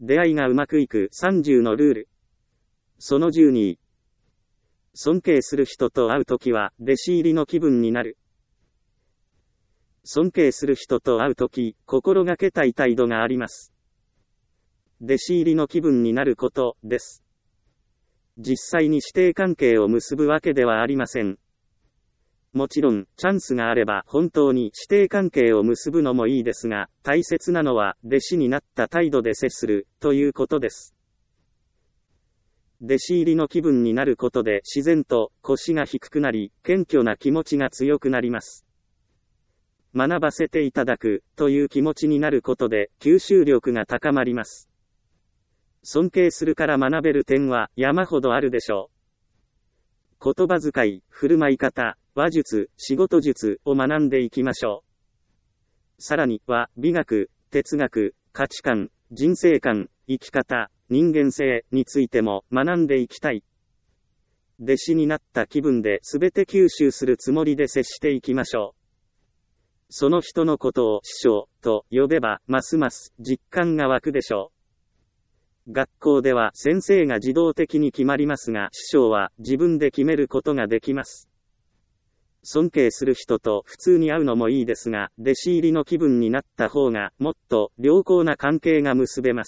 出会いがうまくいく30のルール。その12。尊敬する人と会うときは、弟子入りの気分になる。尊敬する人と会うとき、心がけたい態度があります。弟子入りの気分になることです。実際に師弟関係を結ぶわけではありません。もちろん、チャンスがあれば本当に師弟関係を結ぶのもいいですが、大切なのは弟子になった態度で接するということです。弟子入りの気分になることで自然と腰が低くなり、謙虚な気持ちが強くなります。学ばせていただくという気持ちになることで吸収力が高まります。尊敬するから学べる点は山ほどあるでしょう。言葉遣い、振る舞い方、話術、仕事術を学んでいきましょう。さらには美学、哲学、価値観、人生観、生き方、人間性についても学んでいきたい。弟子になった気分で全て吸収するつもりで接していきましょう。その人のことを師匠と呼べばますます実感が湧くでしょう。学校では先生が自動的に決まりますが、師匠は自分で決めることができます。尊敬する人と普通に会うのもいいですが、弟子入りの気分になった方がもっと良好な関係が結べます。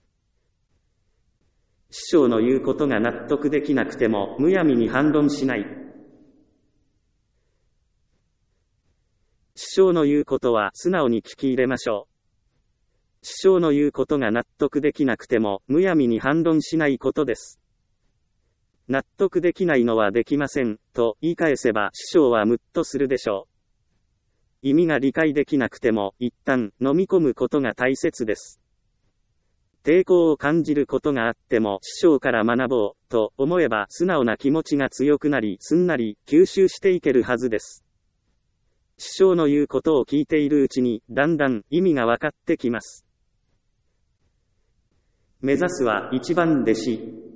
師匠の言うことが納得できなくてもむやみに反論しない。師匠の言うことは素直に聞き入れましょう。師匠の言うことが納得できなくてもむやみに反論しないことです。納得できないのはできませんと言い返せば師匠はムッとするでしょう。意味が理解できなくても一旦飲み込むことが大切です。抵抗を感じることがあっても師匠から学ぼうと思えば素直な気持ちが強くなりすんなり吸収していけるはずです。師匠の言うことを聞いているうちにだんだん意味が分かってきます。目指すは一番弟子。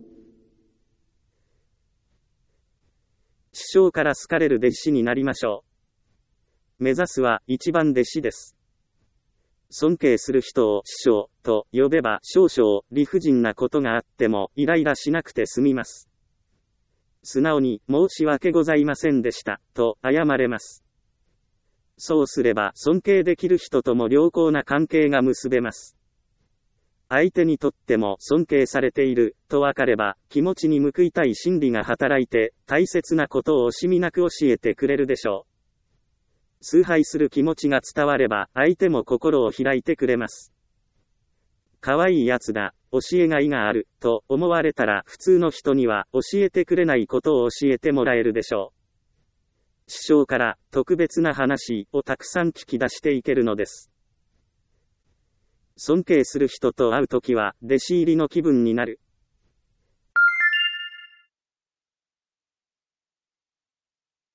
師匠から好かれる弟子になりましょう。目指すは一番弟子です。尊敬する人を師匠と呼べば少々理不尽なことがあってもイライラしなくて済みます。素直に申し訳ございませんでしたと謝れます。そうすれば尊敬できる人とも良好な関係が結べます。相手にとっても尊敬されていると分かれば気持ちに報いたい心理が働いて大切なことを惜しみなく教えてくれるでしょう。崇拝する気持ちが伝われば相手も心を開いてくれます。可愛いやつだ、教えがいがあると思われたら普通の人には教えてくれないことを教えてもらえるでしょう。師匠から特別な話をたくさん聞き出していけるのです。尊敬する人と会うときは弟子入りの気分になる。